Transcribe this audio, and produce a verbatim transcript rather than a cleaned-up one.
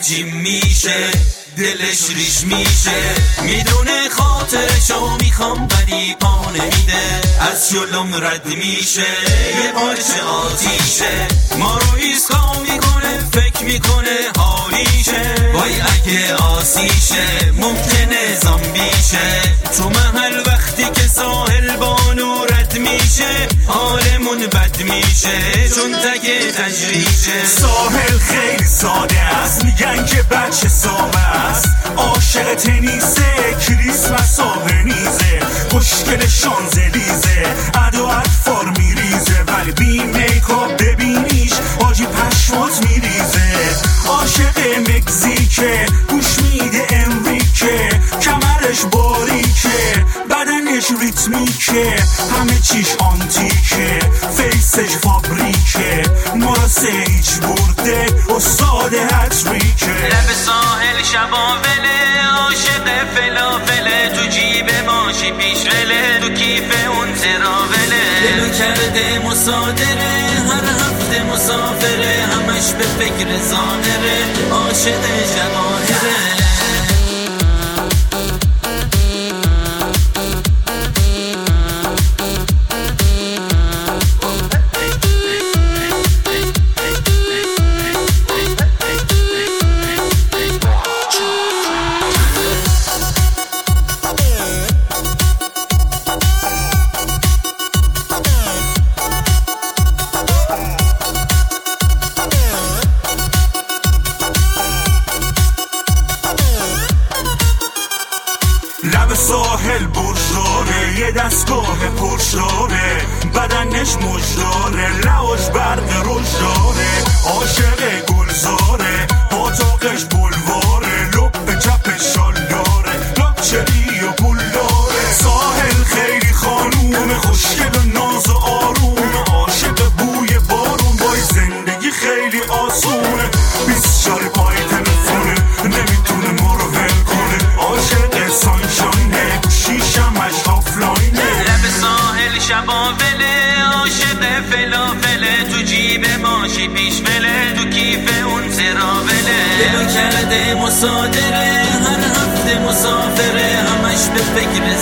جیم میشه، دلش ریش میشه، میدونه خاطرشو میخوام ولی پا نمیده، از جلوم رد میشه، یه پارچه آتیشه، ما رو ایسکا میکنه، فکر میکنه حالیشه، وای اگه آسیشه ممکنه زامبیشه، تو محل وقتی که ساحل بانو رد میشه حالمون بد میشه چون تگه تجریشه. ساحل خیلی ساده است، میگن که بچه سامه است، عاشق تنیسه، کریسمس و ونیزه، خوشگل شانزلیزه، ادو اطفار میریزه، ولی بی میکاپ ببینیش حاجی پشمات میریزه، عاشق مکزیکه، گوش میده امریکه، کمرش باریکه، بدنش ریتمیکه، همه چیش آنتیکه، فیسش فابریکه، مراسه هیچ برده استاد هتریکه. لب ساحل شبا وله، عاشق فلافله، تو جیب ماشی پیش وله، تو کیف اون تراوله، دلو کرده مصادره، هر هفته مسافره، همش به فکر ظاهره، عاشق جواهره. لب ساحل برشاره، یه دستگاه پرشاره، بدنش مجداره، لواش برق روشاره، عاشق گلزاره، پاتاقش بلواره، لب چپش شالداره، لاکچری و پول داره. ساحل خیلی خانوم خوشگل و ناز و آروم، عاشق بوی بارون، وای زندگی خیلی آسونه، بیست شاری پای تلفونه، نمیتونه ما رو ول کنه، عاشق سانشانه، شیشمش آفلاینه. لب ساحل شبا وله، عاشق فلافله، تو جیب ماشی پیش وله، تو کیف اون تراوله، دلو کرده مصادره، هر هفته مسافره، همش به فکر